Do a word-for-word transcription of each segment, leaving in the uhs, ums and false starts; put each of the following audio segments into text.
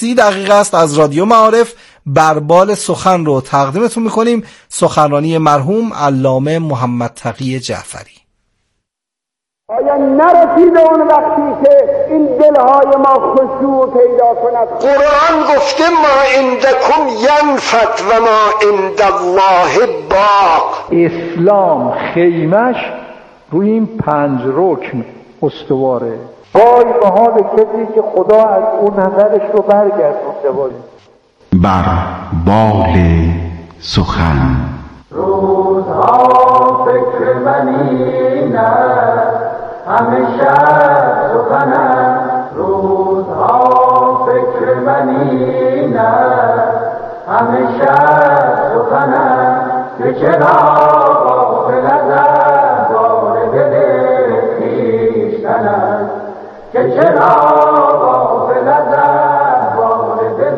سی دقیقه است از رادیو معارف بربال سخن رو تقدیمتون میکنیم. سخنرانی مرحوم علامه محمد تقی جعفری. آیا نرسیده اون وقتی که این دلهای ما خشوع پیدا کند؟ قرآن گفته ما عندکم ینفد و ما عند الله باق. اسلام خیمش روی این پنج رکن استواره. وای به حال کسی که خدا از اون نظرش رو برگردونده باشه. بر بال سخن روزها فکر منی نه همیشه سخنه، روزها فکر منی نه همیشه سخنه، که چرا غافل از بار دل خویشتن، که چرا غافل از بار دل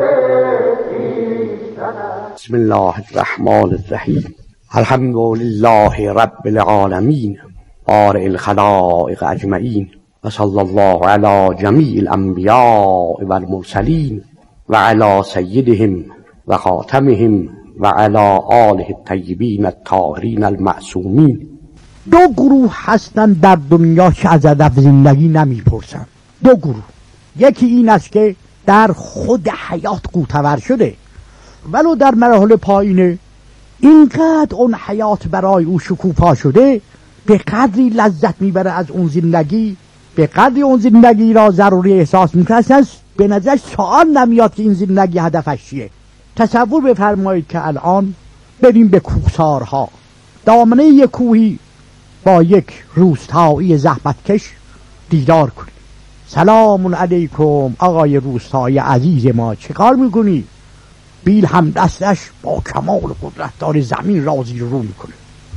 خویشتن. بسم الله الرحمن الرحیم. الحمد لله رب العالمین بارئ الخلائق اجمعین و صلی الله علی جمیع الانبیاء و المرسلین و علی سیدهم و خاتمهم و علی آله الطیبین الطاهرین المعصومین. دو گروه هستن در دنیا که از هدف زندگی نمیپرسن. دو گروه، یکی این است که در خود حیات قوتور شده ولو در مراحل پایینه، اینقدر اون حیات برای او شکوفا شده به قدری لذت میبره از اون زندگی، به قدری اون زندگی را ضروری احساس میکنه به نظرش سوال نمیاد که این زندگی هدفش چیه. تصور بفرمایید که الان بریم به کوهسارها، دامنه یک کوهی با یک روستایی زحمتکش دیدار کنید. سلام علیکم آقای روستایی عزیز ما، چه کار میکنی؟ بیل هم دستش با کمال قدرت داره زمین را زیر رو میکنه،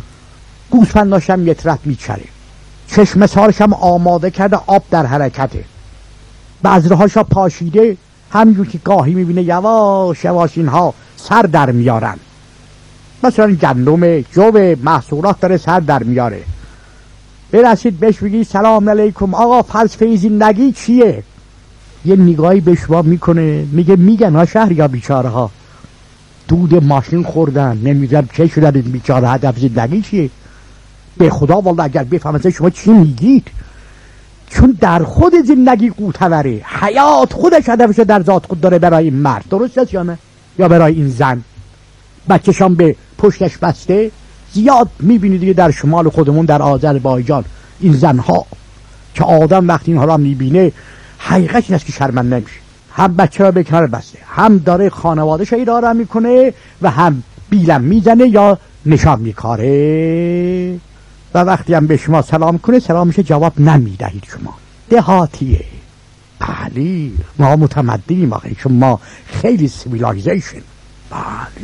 گوسفنداشم یه طرف میچره، چشم سارشم آماده کرده، آب در حرکته، بذرهاشا پاشیده، همینجور که گاهی میبینه یواش یواش اینها سر در میارن، مثلا گندم جو محصولات داره سر در میاره. برسید بهش بگی سلام علیکم آقا فلسفه زندگی چیه؟ یه نگاهی به شما میکنه، میگه میگن ها شهر یا بیچاره ها دود ماشین خوردن، نمیدونم چه شدن این بیچاره، هدف زندگی چیه؟ به خدا والله اگر بفهمید شما چی میگید، چون در خود زندگی قوتوره، حیات خودش هدفشو در ذات خود داره برای این مرد، درست است یا نه؟ یا برای این زن بچه‌شان به پشتش بسته. زیاد میبینید دیگه در شمال خودمون در آذربایجان این زنها که آدم وقتی اینها را میبینه حقیقت این است که شرمنده نمیشه، هم بچه را به کنار بسته، هم داره خانواده‌اش اداره میکنه و هم بیلم میزنه یا نشان میکاره و وقتی هم به شما سلام کنه سلامش جواب نمیدهید. شما دهاتیه. بله ما متمدنیم آخه، چون ما خیلی سیویلایزیشن. بله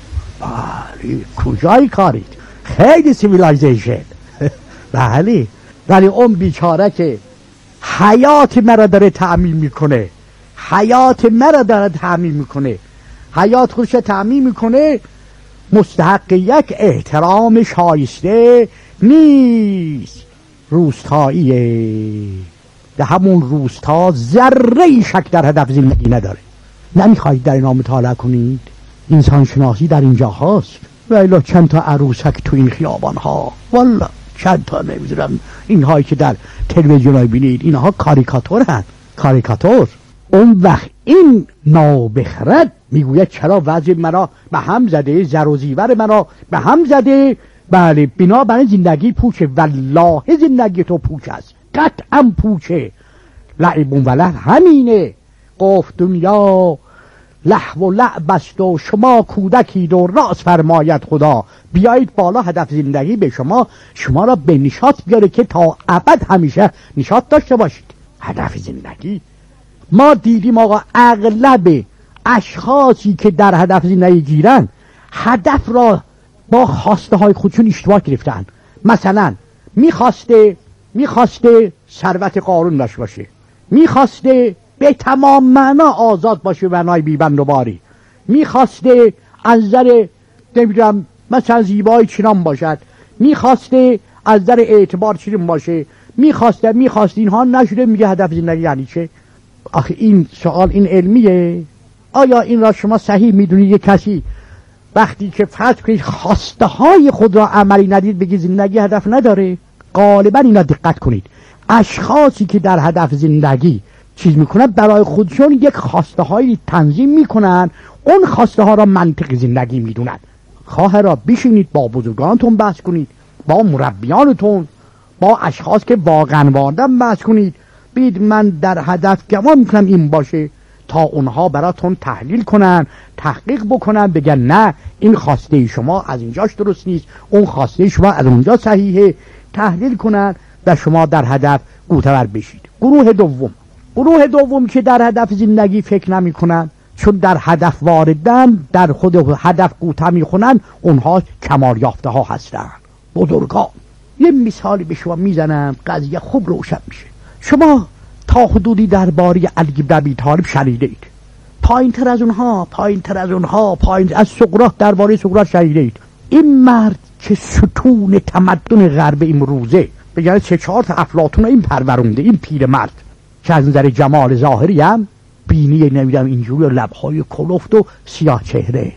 بله کجای کارید؟ خیلی سیویلایزیشن. بله ولی اون بیچاره که حیات مرا داره تعمیم میکنه، حیات مرا داره تعمیم میکنه، حیات خودش تعمیم میکنه، مستحق یک احترام شایسته نیست. روستاییه، در همون روستا ذره شک در هدف زندگی نداره. نمیخواید در اینا مطالعه کنید؟ انسان شناسی در اینجا هست. ولی چند تا عروسک تو این خیابان ها، والا چند تا نمیدونم این هایی که در تلویزیون های بینید اینها کاریکاتور هست، کاریکاتور. اون وقت این نابخرد میگوید چرا وضع مرا به هم زده، زر و زیور مرا به هم زده. بله بنا برای زندگی پوچه، والله زندگی تو پوچ است، قطعا پوچه. لعبون و لعب همینه. گفت دنیا لحو و لعب است و شما کودکید و راست فرماید خدا. بیایید بالا، هدف زندگی به شما شما را به نشاط بیاره که تا ابد همیشه نشاط داشته باشید. هدف زندگی ما دیدیم آقا اغلب اشخاصی که در هدف زندگی گیرن هدف را با خواسته های خودشون اشتباه گرفتن. مثلا میخواسته میخواسته ثروت قارون داشته باشه، میخواسته به تمام معنا آزاد باشه، معنای بیبند و باری، میخواسته از نظر نمیدونم مثلا زیبایی چنان باشد، میخواسته از نظر اعتبار چنین باشه، میخواسته میخواسته اینها نشده. میگه هدف زندگی یعنی چه؟ آخه این سوال این علمیه؟ آیا این را شما صحیح میدونید یک کسی وقتی که فرض کنید خواسته های خود را عملی ندید بگی زندگی هدف نداره؟ غالبا اینا دقت کنید، اشخاصی که در هدف زندگی چیز میکنن برای خودشون یک خواسته هایی تنظیم میکنن، اون خواسته ها را منطق زندگی میدونن. خواه را بشینید با بزرگانتون بحث کنید، با مربیانتون، با اشخاص که واقعا واردن بحث کنید، بید من در هدف گمان میکنم این باشه، تا اونها براتون تحلیل کنن، تحقیق بکنن، بگن نه این خواسته شما از اینجاش درست نیست، اون خواسته شما از اونجا صحیحه، تحلیل کنن و شما در هدف گوتور بشید. گروه دوم، گروه دوم که در هدف زندگی فکر نمی کنن، چون در هدف واردن در خود هدف گوته می خونن، اونها کمال یافته ها هستن، بزرگان. یه مثالی به شما میزنم قضیه خوب روشن میشه. شما تا حدودی درباره علی بن ابی طالب شنیده اید، پایین تر از اونها پایین تر از اونها پایین از سقراط درباره سقراط شنیده اید. این مرد که ستون تمدن غرب امروزه، بگن سه چهار تا افلاطون این پرورونده، این پیر مرد که از نظر جمال ظاهری هم بینی نمیدم اینجوری، لبهای کلفت و سیاه چهره،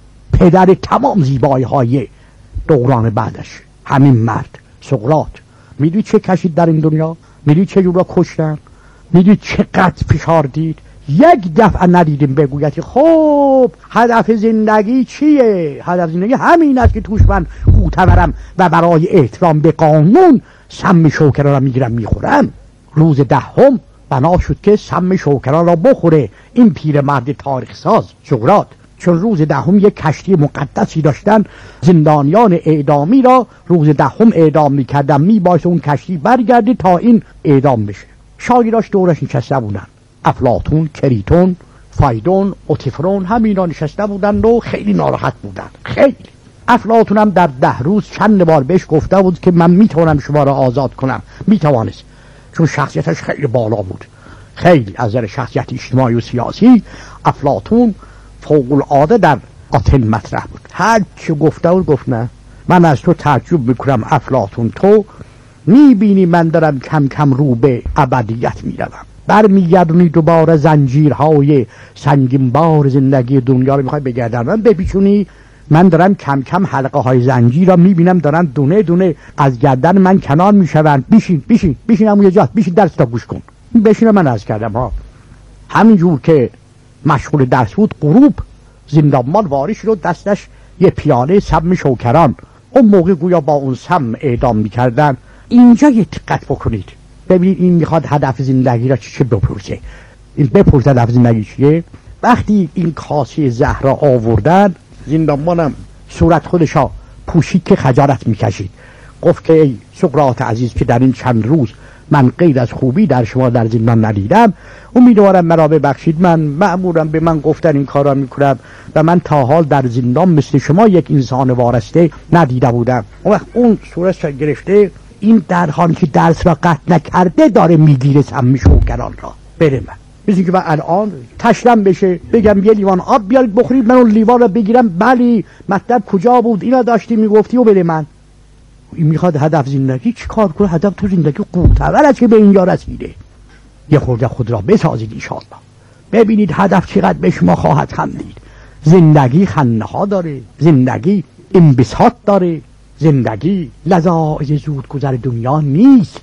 پدر تمام زیبایی های دوران بعدش، همین مرد سقراط. میدونی چه کشید در این دنیا؟ میدونی چه جور را کشتن؟ میدونی چقدر فشار دید؟ یک دفعه ندیدیم بگوید خب هدف زندگی چیه؟ هدف زندگی همین است که توش من معتبرم و برای احترام به قانون سم شوکرا را میگیرم میخورم. روز دهم بنا شد که سم شوکرا را بخوره این پیرمرد تاریخ ساز سقراط، چون روز دهم یک کشتی مقدسی داشتن، زندانیان اعدامی را روز دهم اعدام میکردن، میبایست اون کشتی برگرده تا این اعدام بشه. شاگرداش دورش نشسته بودن، افلاطون، کریتون، فایدون، اوتیفرون، همینا نشسته بودن و خیلی ناراحت بودن. خیلی افلاطون هم در ده روز چند بار بهش گفته بود که من میتونم شما را آزاد کنم، میتوانست، چون شخصیتش خیلی بالا بود، خیلی از نظر شخصیت اجتماعی و سیاسی افلاطون فوق العاده در آتن مطرح بود. هر چی گفته بود گفت نه، من از تو تعجب میکنم افلاطون، تو میبینی من دارم کم کم رو به ابدیت میروم، برمیگردونی دوباره زنجیرهای سنگینبار زندگی دنیا رو میخوای بگردن من بپیچونی، من دارم کم کم حلقه های زنجیر را میبینم دارن دونه دونه از گردن من کنار میشون. بیشین بیشین بیشین همون یه جا، بیشین درس تا گوش کن. بشین من از کردم ها. همینجور که مشغول درس بود غروب زندانبان وارد شد، دستش یه پیاله سم شوکران، اون موقع گویا با اون سم اعدام میکردن. اینجا یه دقت بکنید ببینید این میخواد هدف زندگی را چه بپرسه. این بپرسه هدف زندگی چیه. وقتی این کاسه زهر را آوردن، زندانبانم صورت خودشا پوشید که خجالت میکشید، گفت که ای سقراط عزیز که در این چند روز من غیر از خوبی در شما در زندان ندیدم، امیدوارم مرا ببخشید، من مأمورم به من گفتن این کارا میکنم و من تا حال در زندان مثل شما یک انسان وارسته ندیده بودم. اون وقت اون صورتش گرفته، این در حالی که درس را قطع نکرده داره میگیره سم شوکران را. بره من مثل که من الان تشلم بشه بگم یه لیوان آب بیارید بخورید، من اون لیوان را بگیرم بلی مطلب کجا بود اینا داشتی میگفتی و بده من. این میخواد هدف زندگی چی کار کنه؟ هدف تو زندگی قوتور است که به اینجا رسیده. یه خورده خود را بسازید انشاءالله، ببینید هدف چقدر به شما خواهد خندید. زندگی خنده ها داره، زندگی انبساط داره، زندگی لذاذ زود گذر دنیا نیست.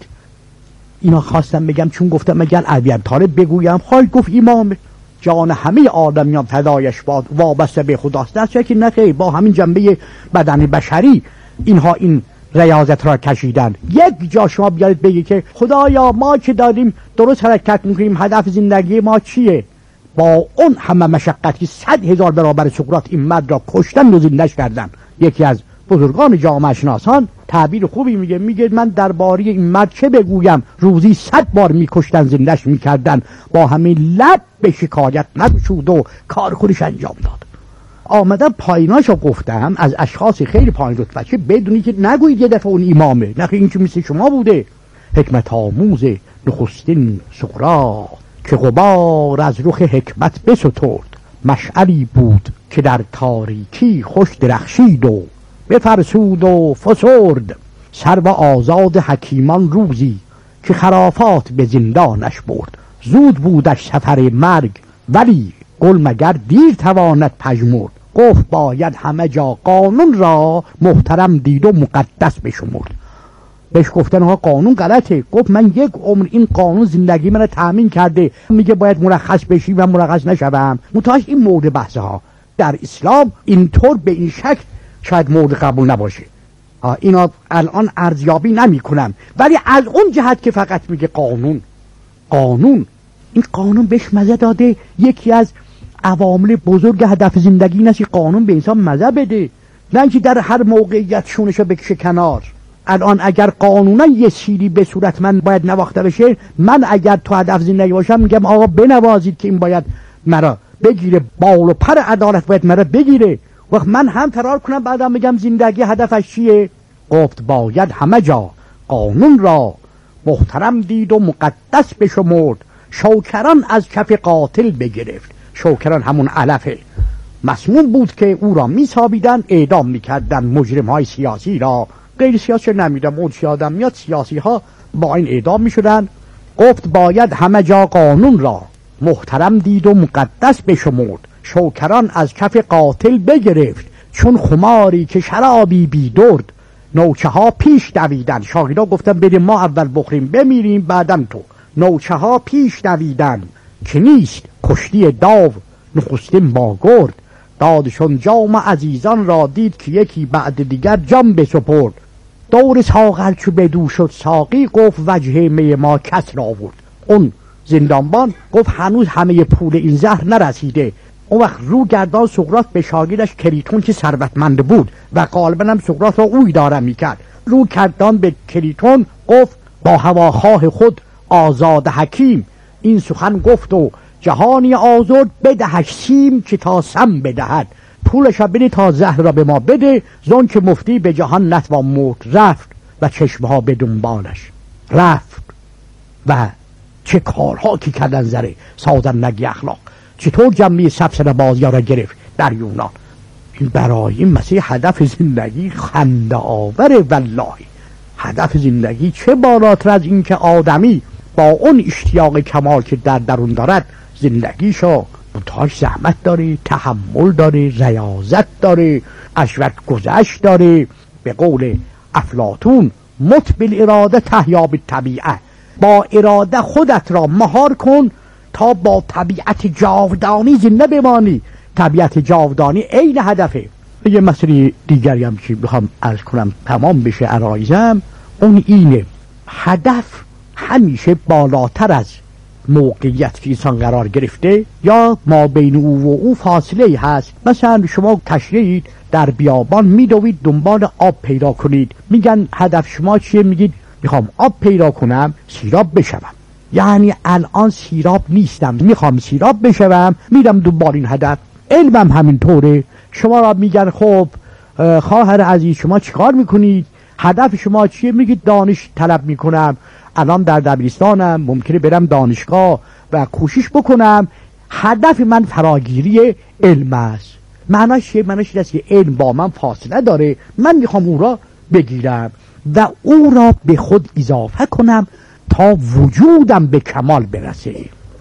اینا خواستم بگم چون گفتم مگر علی بن طالب بگویم خواهی گفت امام جان همه آدمیان فدایش باد وابسته به خداست، درسته که نخیر با همین جنبه بدن بشری اینها این ریاضت را کشیدن. یک جا شما بیارید بگی که خدایا ما که داریم درست حرکت میکنیم، هدف زندگی ما چیه؟ با اون همه مشقتی صد هزار برابر سقراط این مرد را کشتن و زندش کردن. یکی از بزرگان جامعه شناسان تعبیر خوبی میگه، میگه من درباره این مرد چه بگویم، روزی صد بار میکشتن زندش میکردن، با همین لب به شکایت نگشود و کار خودش انجام داد. آمدم پاییناشو گفتم از اشخاص خیلی پایین رتبه که بدونی که نگویید یه دفعه اون امامه، نه این که مثل شما بوده. حکمت آموز نخستین سقراط که غبار از رخ حکمت بسترد، مشعلی بود که در تاریکی خوش درخشید و بفرسود و فسرد. سرو آزاد حکیمان روزی که خرافات به زندانش برد. زود بودش سفر مرگ، ولی گل مگر دیر تواند پژمرد. گفت باید همه جا قانون را محترم دید و مقدس بشمرد. بهش گفتن ها قانون غلطه. گفت من یک عمر این قانون زندگی من تأمین کرده، میگه باید مرخص بشی و مرخص نشوم. متاش این مورد بحثه ها در اسلام اینطور به این شکل شاید مورد قبول نباشه. اینا الان ارزیابی نمی کنم، ولی از اون جهت که فقط میگه قانون قانون این قانون بهش مزه داده. یکی از عوامل بزرگ هدف زندگی این است که قانون به انسان مزه بده، نه اینکه در هر موقعیت شونشو بکشه کنار. الان اگر قانونا یه چیزی به صورت من باید نواخته بشه، من اگر تو هدف زندگی باشم میگم آقا بنوازید که این باید مرا بگیره، بال و پر عدالت باید مرا بگیره. وقت من هم فرار کنم بعدم میگم زندگی هدفش چیه؟ گفت باید همه جا قانون را محترم دید و مقدس بشمرد. شوکران از کف قاتل بگرفت. شوکران همون علفه مسموم بود که او را میسابیدن، اعدام میکردن مجرم های سیاسی را. غیر سیاسی نمیدن، اون آدم میاد سیاسی ها با این اعدام میشدن. گفت باید همه جا قانون را محترم دید و مقدس بشمرد. شوکران از کف قاتل بگرفت، چون خماری که شرابی بی درد. نوچه ها پیش دویدن. شاهدا گفتن بده ما اول بخوریم بمیریم بعدم تو. نوچه ها پیش دویدن که نیست کشتی داو نخستین با گرد. دادشون جام عزیزان را دید که یکی بعد دیگر جام بسپرد. دور ساغر چو بدو شد ساقی، گفت وجه می ما کس را آورد. اون زندانبان گفت هنوز همه پول این زهر نرسیده. اون وقت رو گردان سقراط به شاگردش کریتون که ثروتمند بود و غالبا هم سقراط را او اداره میکرد، رو گردان به کریتون گفت با هواخواه خود آزاد حکیم. این سخن گفت و جهانی آزرد بدهش سیم که تا سم بدهد. پولش را بده تا زهر را به ما بده، زون که مفتی به جهان نتوان مرد. رفت و چشمه ها به دنبالش رفت و چه کارها که کردن زره سازن نگی اخلاق. چطور جمعی سبسر بازی را گرفت در یونان. این برای این مسیح هدف زندگی خنده آوره. والله هدف زندگی چه بالاتر از این که آدمی با اون اشتیاق کمال که در درون دارد زندگیشو متاش زحمت داره، تحمل داره، ریاضت داره، عشرت گذشت داره. به قول افلاطون مت بالاراده تحیا بالطبیعه. با اراده خودت را مهار کن تا با طبیعت جاودانی زنده بمانی. طبیعت جاودانی عین هدفه. یه مسئله دیگری هم که بخوام عرض کنم تمام بشه عرایزم، اون اینه هدف همیشه بالاتر از موقعیت که انسان قرار گرفته یا ما بین او و او فاصله هست. مثلا شما تشریعید در بیابان میدوید دنبال آب پیدا کنید، میگن هدف شما چیه؟ میگید میخوام آب پیدا کنم سیراب بشوم. یعنی الان سیراب نیستم، میخوام سیراب بشوم، میرم دنبال این هدف. علمم همینطوره. شما را میگن خب خواهر عزیز شما چیکار میکنید؟ هدف شما چیه؟ میگید دانش طلب میکنم، الان در دبیرستانم، ممکنه برم دانشگاه و کوشش بکنم. هدف من فراگیری علم است. معناش چیه؟ معناش این است که علم با من فاصله داره، من میخوام او را بگیرم و او را به خود اضافه کنم تا وجودم به کمال برسه.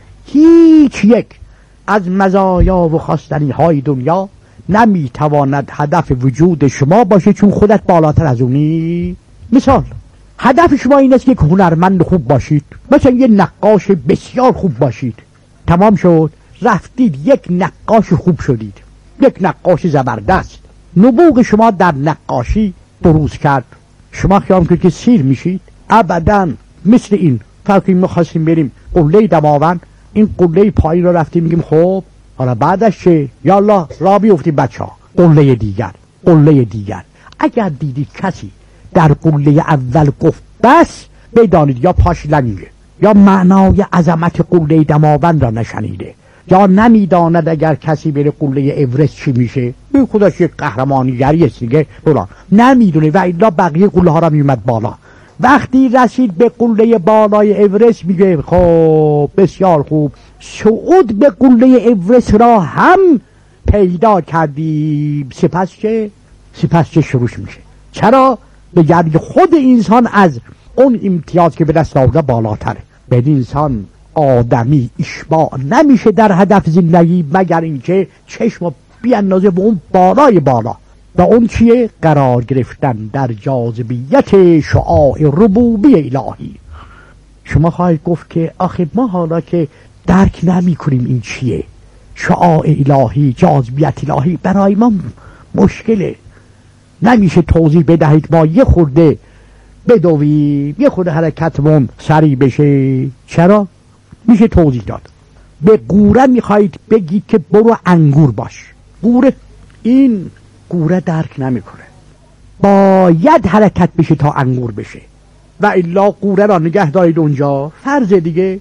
هیچ یک از مزایا و خواستنی های دنیا نمیتواند هدف وجود شما باشه، چون خودت بالاتر از اونی. مثال هدف شما این است که هنرمند خوب باشید، مثلا یه نقاش بسیار خوب باشید. تمام شد، رفتید یک نقاش خوب شدید، یک نقاش زبردست. نبوغ شما در نقاشی بروز کرد. شما خیال میکنید که سیر میشید؟ ابدا. مثل این فرقی میخواستیم بریم قله دماوند، این قله پایین رو رفتیم میگیم خب حالا بعدش چه؟ یالله را بیفتیم بچه ها قله دیگر، قله دیگر. اگر دیدید کسی در قله اول گفت بس، بدانید یا پاش لنگه، یا معنای عظمت قله دماوند را نشنیده، یا نمیداند اگر کسی بره قله اورست چی میشه. این خودش یک قهرمانیگری است دیگه، بلان نمیدونه و الا بقیه قله ها را میومد بالا. وقتی رسید به قله بالای اورست میگه خب بسیار خوب، صعود به قله اورست را هم پیدا کردیم، سپس چه؟ سپس چه شروع میشه. چرا؟ بگرد خود انسان از اون امتیاز که به دست آورده بالاتره. به انسان آدمی اشباع نمیشه در هدف زندگی مگر اینکه چشم بیاندازه به اون بالای بالا. و اون چیه؟ قرار گرفتن در جاذبیت شعاع ربوبی الهی. شما خواهید گفت که آخه ما حالا که درک نمی کنیم این چیه، شعاع الهی، جاذبیت الهی برای ما مشکله، نمیشه توضیح بدهید ما یه خورده بدویم، یه خورده حرکتمون سریع بشه؟ چرا؟ میشه توضیح داد. به قوره میخواید بگید که برو انگور باش، قوره این قوره درک نمیکنه، باید حرکت بشه تا انگور بشه و الا قوره را نگه دارید اونجا. فرض دیگه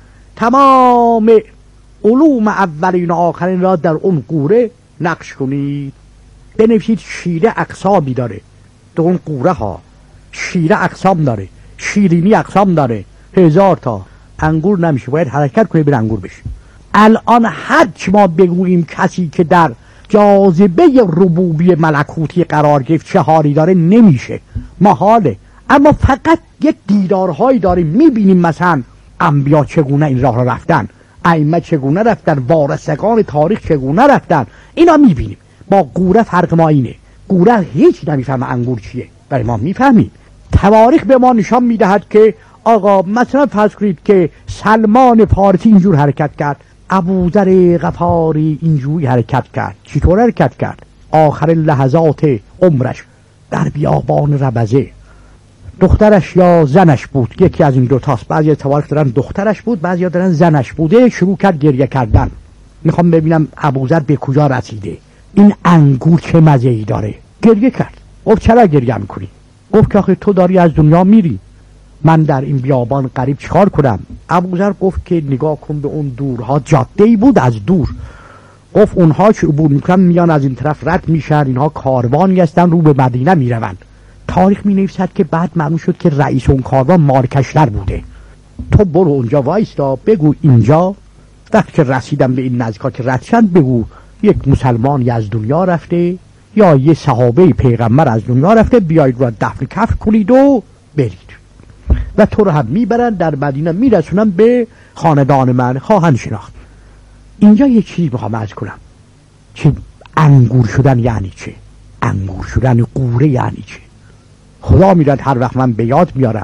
تمام علوم اولین و آخرین را در اون قوره نقش کنید، بنویسید شیره اقسامی داره، در اون قوره ها شیره اقسام داره، شیرینی اقسام داره، هزار تا. انگور نمیشه، باید حرکت کنه بر انگور بشه. الان هرچی ما بگوییم کسی که در جاذبه ربوبی ملکوتی قرار گرفت چه حالی داره نمیشه، محاله. اما فقط یک دیدارهایی داریم، میبینیم مثلا انبیا چگونه این راه را رفتن، ائمه چگونه رفتن، وارثگان تاریخ چگونه رفتن، اینا میبینیم. با قوره فرق ما اینه، قوره هیچ نمیفهمه انگور چیه، برای ما میفهمیم. تواریخ به ما نشان میدهد که آقا مثلا فرض کنید که سلمان فارسی اینجور حرکت کرد، ابوذر غفاری اینجوری حرکت کرد. چطور حرکت کرد؟ آخر لحظات عمرش در بیابان ربزه، دخترش یا زنش بود، یکی از این دوتاست. بعضی تواریخ دارن دخترش بود، بعضی دارن زنش بوده. شروع کرد گریه کردن، میخوام ببینم ابوذر به کجا رسیده، این انگور چه مزه‌ای داره. گریه کرد. گفت چرا گریه میکنی؟ گفت که آخه تو داری از دنیا میری، من در این بیابان غریب چیکار کنم؟ ابوذر گفت که نگاه کن به اون دورها، جاده‌ای بود از دور. گفت اونها که عبور میکنن میان از این طرف رد میشن، اینها کاروانی هستن رو به مدینه میروند. تاریخ می نویسد که بعد معلوم شد که رئیس اون کاروان مارکشلر بوده. تو برو اونجا وایستا، بگو اینجا وقتی که رسیدم به این نزدیکا که رد شدن، بگو یک مسلمانی از دنیا رفته یا یه صحابه پیغمبر از دنیا رفته، بیایید رو دفن کفن کنید و برید و تو رو هم میبرن در مدینه میرسونن به خاندان من، خواهند شناخت. اینجا یه چیز میخوام عرض کنم، چه انگور شدن یعنی چه؟ انگور شدن قوره یعنی چه؟ خدا میداد هر وقت من به یاد میارم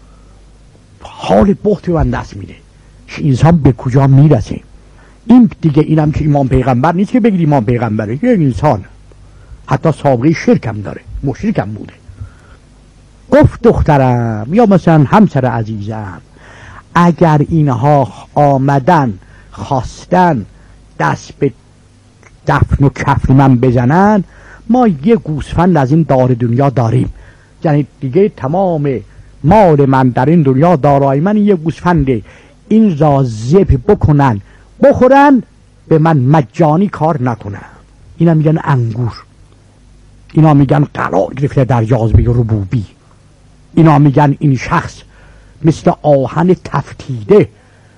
حال بخت من دست میده که انسان به کجا میرسه. این دیگه اینم که امام پیغمبر نیست که بگید امام پیغمبره، یه انسان حتی سابقه شرکم داره، مشرکم بوده. گفت دخترم یا مثلا همسر عزیزم، اگر اینها آمدن خواستن دست به دفن و کفن من بزنن، ما یه گوسفند از این دار دنیا داریم، یعنی دیگه تمام مال من در این دنیا، دارای من یه گوسفنده، این را ذبح بکنن بخورن، به من مجانی کار نکنن. اینا میگن انگور، اینا میگن قرار گرفته در جاذبه ربوبی، اینا میگن این شخص مثل آهن تفتیده،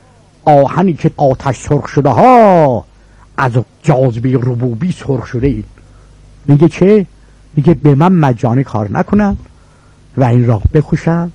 آهنی که آتش سرخ شده ها از جاذبه ربوبی سرخ شده. این میگه چه؟ میگه به من مجانی کار نکنن و این را بکشن،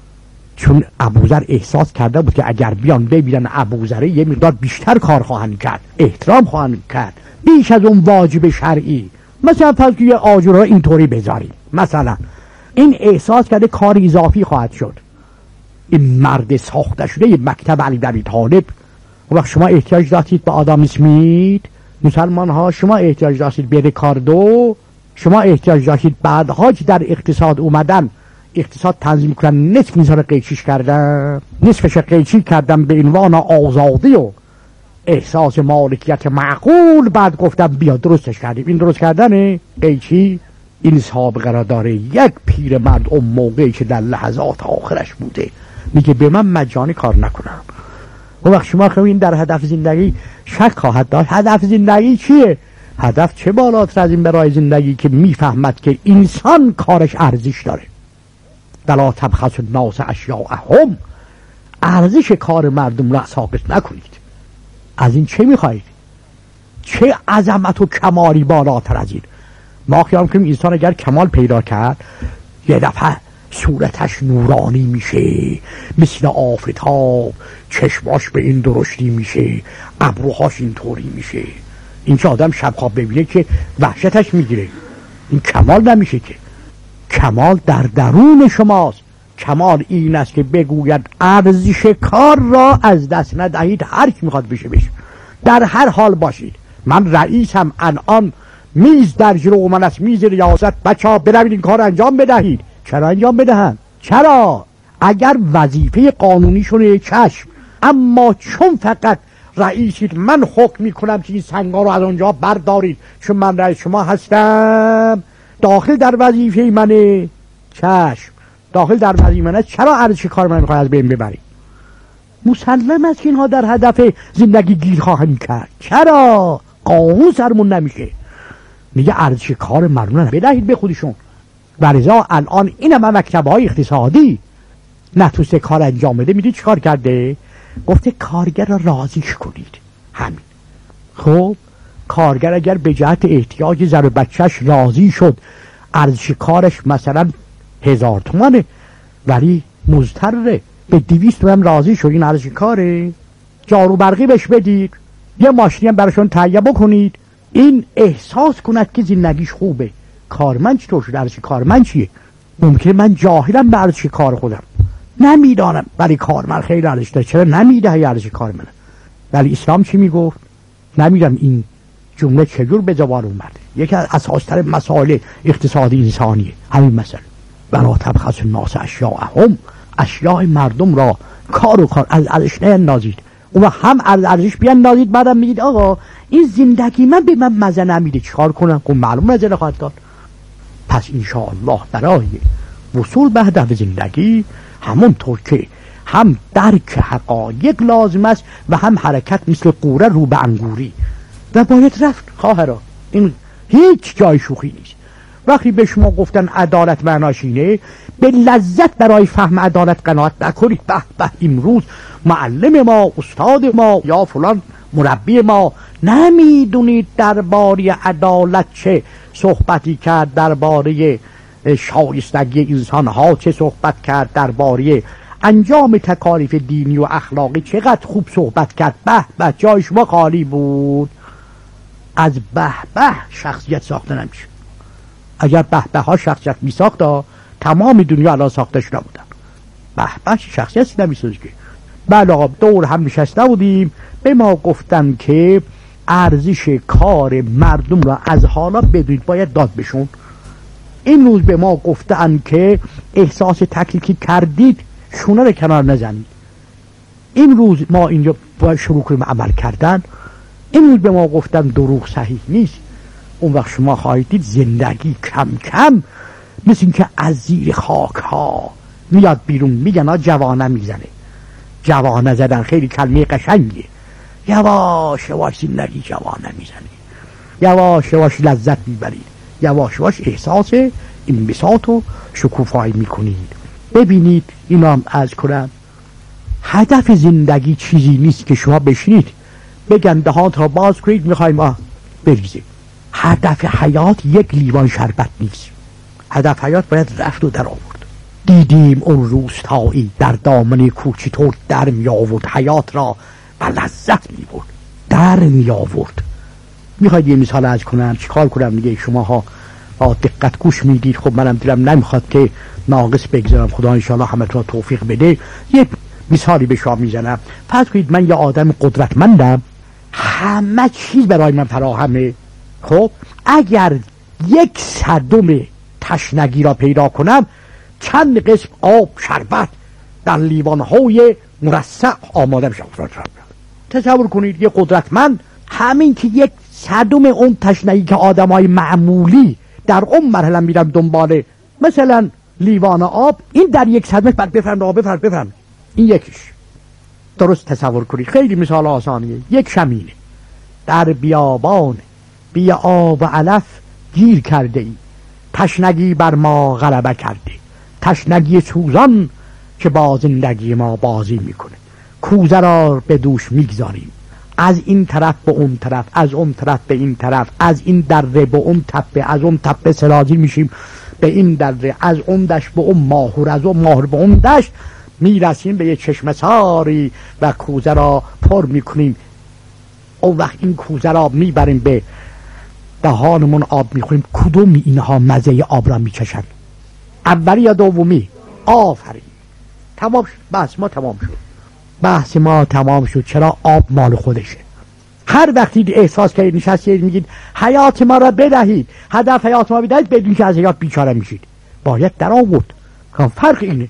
چون ابوذر احساس کرده بود که اگر بیان ببینن ابوذر یه مقدار بیشتر کار خواهند کرد، احترام خواهند کرد بیش از اون واجب شرعی. مثلا فرض که یه آجر را اینطوری بذاریم، مثلا این احساس کرده کار اضافی خواهد شد. این مرد ساخته شده مکتب علی ابی طالب. وقت شما احتیاج داشتید به آدم اسمیت، مسلمان ها شما احتیاج داشتید به ریکاردو، شما احتیاج داشتید بعدها که در اقتصاد اومدن اقتصاد تنظیم کردن، نصف میزان قیچیش کردن، نصفش قیچی کردن به عنوان آزادی و احساس مالکیت معقول، بعد گفتم بیا درستش کردیم. این درست کردنه قیچی. این سابقه را داره یک پیر مرد اون موقعی که در لحظات آخرش بوده، میگه به من مجانی کار نکنم. اون وقت شما خواهید در هدف زندگی شک خواهد داشت. هدف زندگی چیه؟ هدف چه بالاتر از این برای زندگی که میفهمد که انسان کارش ارزش داره. ولا تبخسوا الناس اشیاءهم، ارزش کار مردم را ساقط نکنید. از این چه میخواهید؟ چه عظمت و کمالی بالاتر از این؟ ما خیال کنیم انسان اگر کمال پیدا کرد یه دفعه صورتش نورانی میشه مثل آفتاب، چشماش به این درشتی میشه، ابروهاش اینطوری میشه. این که آدم شب خواب ببینه که وحشتش میگیره. این کمال نمیشه که. کمال در درون شماست. کمال این است که بگوید ارزش کار را از دست ندهید، هر کی میخواد بشه بشه، در هر حال باشید. من رئیسم، الان میز در جلو من است، میز ریاست، بچه ها بروید این کار انجام بدهید. چرا انجام بدهن؟ چرا؟ اگر وظیفه قانونی شونه چشم، اما چون فقط رئیسید من حکم میکنم که این سنگا رو از اونجا بردارید چون من رئیس شما هستم، داخل در وظیفه منه، چشم داخل در وظیفه منه، چرا ارزش کار من میخواد از بین ببرید؟ مسلم است که اینها در هدف زندگی گیر خواهند کرد. چرا؟ قانون سرمون نمیشه، میگه ارزش کار مردم بدهید به خودشون. ولذا الان این هم مکتب‌های اقتصادی نتوسته کار انجام بده، میدونی چی کار کرده؟ گفته کارگر را راضیش کنید. همین. خب کارگر اگر به جهت احتیاج زن و بچهش راضی شد، ارزش کارش مثلا هزار تومنه ولی مضطره به دویست تومن راضی شد، این ارزش کاره. جارو برقی بهش بدید، یه ماشینی هم براشون تهیه بکنید، این احساس کند که زندگیش خوبه. کارمند چطور شد؟ ارزش کارمند چیه؟ ممکنه من جاهلم به ارزش کار خودم، نمیدانم، ولی کارمند خیلی ارزش داره. چرا نمیده ارزش کارمند؟ ولی اسلام چی میگفت؟ نمیدونم این جمله چجور به زبان اومد. یکی از اساس‌تر مسائل اقتصادی انسانیه همین مسئله. ولا تبخسوا الناس اشیاءهم، اشیاء مردم را کار و کار از ارزش نندازید. اون هم از ارزش بیاندازید، بعدم میگید آقا این زندگی من به من مزه نمیده، چیکار کنم؟ خب معلومه مزه نخواهد داد. پس انشاءالله برای وصول به هدف زندگی همونطور که هم درک حقایق لازم است و هم حرکت مثل قوره رو به انگوری و باید رفت. خواهرا این هیچ جای شوخی نیست. وقتی به شما گفتن عدالت معناش اینه، به لذت برای فهم عدالت قناعت نکنید. به به امروز معلم ما، استاد ما یا فلان مربی ما نمیدونید درباره عدالت چه صحبتی کرد، درباره شایستگی انسان ها چه صحبت کرد، درباره انجام تکالیف دینی و اخلاقی چقدر خوب صحبت کرد. به به جای شما خالی بود. از به به شخصیت ساخته نمیشه. اگر به به ها شخصیت می ساخت تمام دنیا الان ساخته شده بودن. به به شخصیت نمیسازه که. بله دور هم نشسته بودیم، به ما گفتن که ارزش کار مردم را از حالا بدونید، باید داد بشون. این روز به ما گفتن که احساس تکلیفی کردید شونه رو کنار نزنید. این روز ما اینجا باید شروع کنیم عمل کردن. این روز به ما گفتن دروغ صحیح نیست. اون وقت شما خواهید دید زندگی کم کم مثل این که از زیر خاک ها میاد بیرون. میگن ها جوانه میزنه. جوانه زدن خیلی کلمه قشنگیه. یواش یواش زندگی جوانه میزنه، یواش یواش لذت میبرید، یواش یواش احساس انبساط و شکوفایی میکنید. ببینید اینا هم از کنم، هدف زندگی چیزی نیست که شما بشینید بگن دهان را باز کنید میخوایم ما بریزیم. هدف حیات یک لیوان شربت نیست. هدف حیات باید رفت و در آورد. دیدیم اون روستایی در دامن کوچی طور در می آورد حیات را و لذت می برد، در می آورد. میخواید یه مثال از کنم چیکار کنم دیگه؟ شما ها با دقت گوش میدید. خب منم دیدم نمیخواد که ناقص بگذارم، خدا انشاءالله همه را توفیق بده. یه مثالی به شما میزنم. فرض کنید من یه آدم قدرتمندم، همه چیز برای من فراهمه. خب اگر یک صدم تشنگی را پیدا کنم، چند قسم آب شربت در لیوان‌های مرصع آماده میشه. تصور کنید یه قدرتمند همین که یک صدم اون تشنگی که آدمای معمولی در اون مرحله میرن دنبال مثلا لیوان آب، این در یک صدمه بعد بفرمد آب بفرمد بفرمد. این یکیش. درست تصور کنید، خیلی مثال آسانیه. یک شمینه در بیابان بی آب و علف گیر کرده ای، تشنگی بر ما غلبه کرده، تشنگی سوزان که با زندگی ما بازی میکنه. کوزه را به دوش میگذاریم، از این طرف به اون طرف، از اون طرف به این طرف، از این دره به اون تپه، از اون تپه سرازی میشیم به این دره، از اون دشت به اون ماهور، از اون ماهور به اون دشت، میرسیم به یه چشمه ساری و کوزه را پر میکنیم. اون وقت این کوزه را میبریم به دهانمون، آب میخوریم. کدوم اینها مزه آب را میچشن؟ اولی یا دومی؟ آفرین، تمام شد. بحث ما تمام شد. بحث ما تمام شد. چرا؟ آب مال خودشه. هر وقتی احساس کردید نشستید میگید حیات ما را بدهید، هدف حیات ما بدهید، بدون که از حیات بیچاره میشید. باید در آورد. فرق اینه،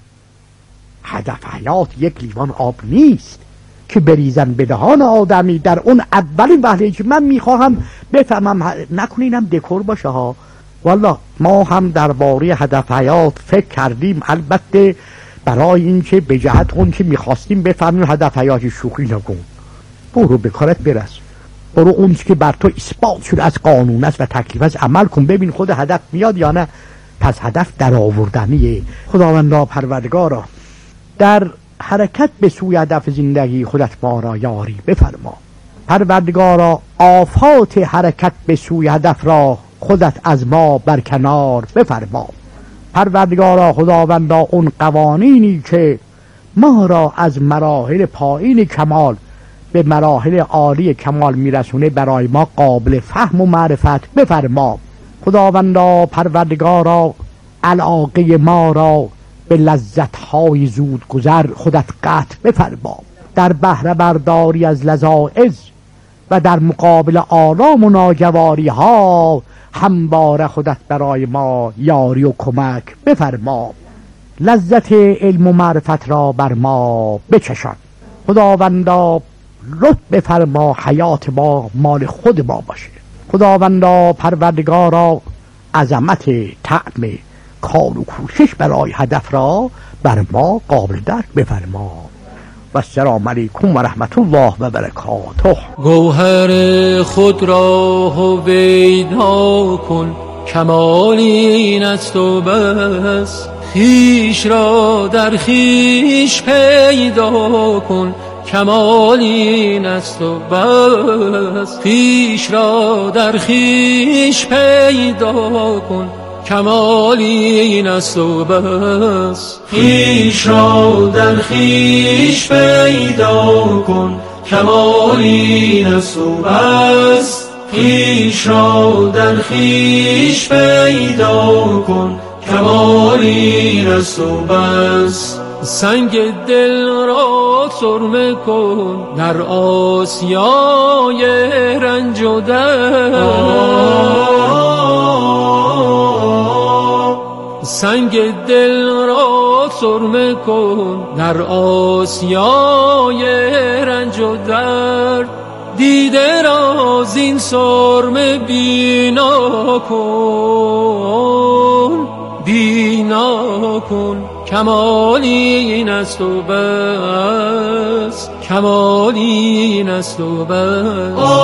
هدف حیات یک لیوان آب نیست که بریزن به دهان آدمی در اون اولین وهله که من میخواهم بفهمم. نکنینم دکور باشه ها. والله ما هم درباره هدف حیات فکر کردیم، البته برای این که به جهت اون که میخواستیم بفهمیم هدف حیات شوخی نکن. برو به کارت برس، برو اون که بر تو اثبات شده از قانون است و تکلیف است عمل کن، ببین خود هدف میاد یا نه. پس هدف در آوردنیه. خداوندا پروردگارا در حرکت به سوی هدف زندگی خودت ما را یاری بفرما. پروردگارا آفات حرکت به سوی هدف را خودت از ما برکنار بفرما. پروردگارا خداوندا اون قوانینی که ما را از مراحل پایین کمال به مراحل عالی کمال میرسونه برای ما قابل فهم و معرفت بفرما. خداوندا پروردگارا علاقه ما را به لذت‌های زود گذر خودت قطع بفرما. در بهره برداری از لذائذ و در مقابل آرام و ناجواری ها همواره خودت برای ما یاری و کمک بفرما. لذت علم و معرفت را بر ما بچشان. خداوندا لطف بفرما حیات ما مال خود ما باشه. خداوندا پروردگارا عظمت طعم کار و کوشش برای هدف را بر ما قابل درک بفرما. و السلام علیکم و رحمت الله و برکاته. گوهر خود را هویدا کن، کمال این است و بس. خویش را در خویش پیدا کن، کمال این است و بس. خویش را در خویش پیدا کن، کمال این است و بس. خویش را در خویش پیدا کن، کمال این است و بس. خویش را در خویش پیدا کن، کمال این است و بس. سنگ دل را سرمه کن در آسیای رنج و درد. سنگ دل را سرمه کن در آسیای رنج و درد. دیده را زین سرمه بینا کن، بینا کن، کمال این است و بس. کمال این است و بس.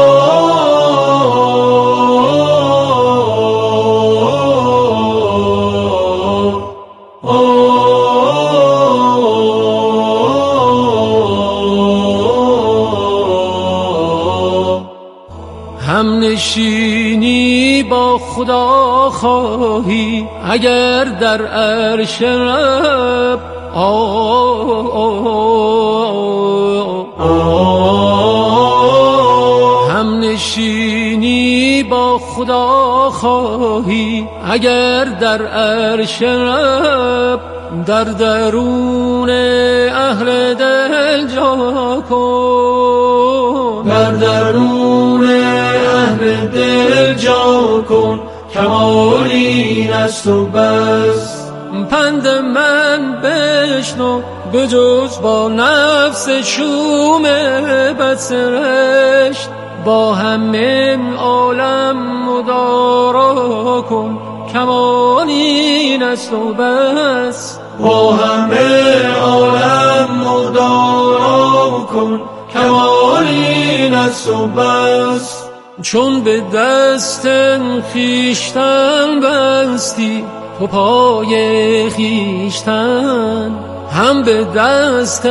هم نشینی با خدا خواهی اگر در عرش رب، هم نشینی با خدا خواهی اگر در عرش رب. در درون اهل دل جا کن، در درون اهل دل جا کن، کمال این است و بس. پند من بشنو به جز با نفس شوم بدسرشت، با همه عالم مدارا کن، کمال این است و بس. با همه عالم مدارا کن، کمال این است و بس. چون به دست خویشتن بستی تو پای خویشتن، هم به دست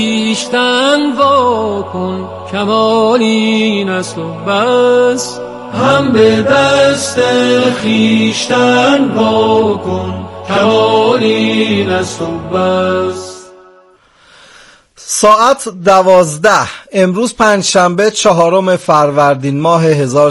خویشتن وا کن، کمال این است و بس. هم به دست خیشتن وا کن، کمال این است و بس. ساعت دوازده امروز پنجشنبه چهارم فروردین ماه هزار